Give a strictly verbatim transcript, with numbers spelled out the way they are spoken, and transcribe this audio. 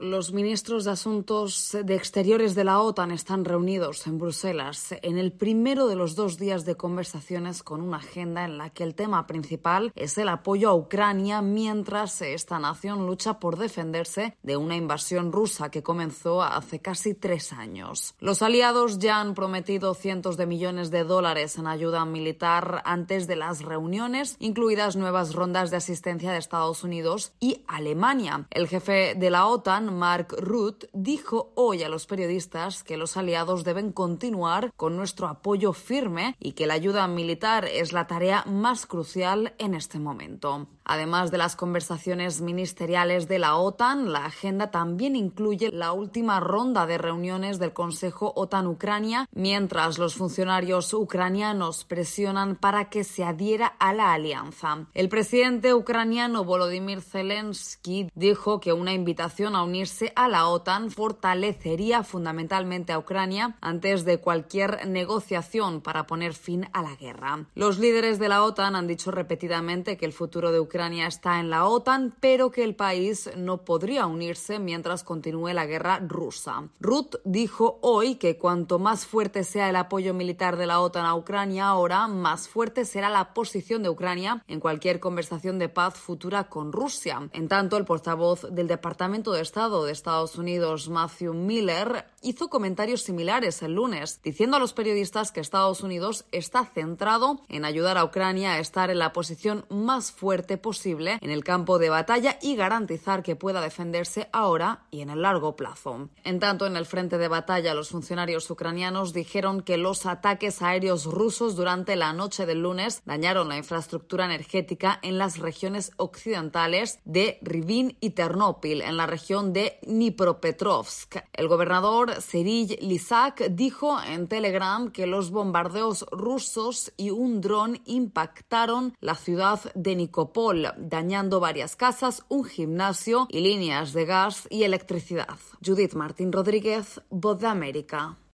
Los ministros de Asuntos de Exteriores de la OTAN están reunidos en Bruselas en el primero de los dos días de conversaciones con una agenda en la que el tema principal es el apoyo a Ucrania mientras esta nación lucha por defenderse de una invasión rusa que comenzó hace casi tres años. Los aliados ya han prometido cientos de millones de dólares en ayuda militar antes de las reuniones, incluidas nuevas rondas de asistencia de Estados Unidos y Alemania. El jefe de la OTAN, Mark Rutte, dijo hoy a los periodistas que los aliados deben continuar con nuestro apoyo firme y que la ayuda militar es la tarea más crucial en este momento. Además de las conversaciones ministeriales de la OTAN, la agenda también incluye la última ronda de reuniones del Consejo OTAN-Ucrania, mientras los funcionarios ucranianos presionan para que se adhiera a la alianza. El presidente ucraniano Volodymyr Zelensky dijo que una invitación a unirse a la OTAN fortalecería fundamentalmente a Ucrania antes de cualquier negociación para poner fin a la guerra. Los líderes de la OTAN han dicho repetidamente que el futuro de Ucrania está en la OTAN, pero que el país no podría unirse mientras continúe la guerra rusa. Rutte dijo hoy que cuanto más fuerte sea el apoyo militar de la OTAN a Ucrania ahora, más fuerte será la posición de Ucrania en cualquier conversación de paz futura con Rusia. En tanto, el portavoz del Departamento de Estado de Estados Unidos, Matthew Miller, hizo comentarios similares el lunes, diciendo a los periodistas que Estados Unidos está centrado en ayudar a Ucrania a estar en la posición más fuerte posible en el campo de batalla y garantizar que pueda defenderse ahora y en el largo plazo. En tanto, en el frente de batalla, los funcionarios ucranianos dijeron que los ataques aéreos rusos durante la noche del lunes dañaron la infraestructura energética en las regiones occidentales de Rivne y Ternópil, en la región de Dnipropetrovsk. El gobernador Serhiy Lysak dijo en Telegram que los bombardeos rusos y un dron impactaron la ciudad de Nikopol, dañando varias casas, un gimnasio y líneas de gas y electricidad. Judith Martín Rodríguez, Voz de América.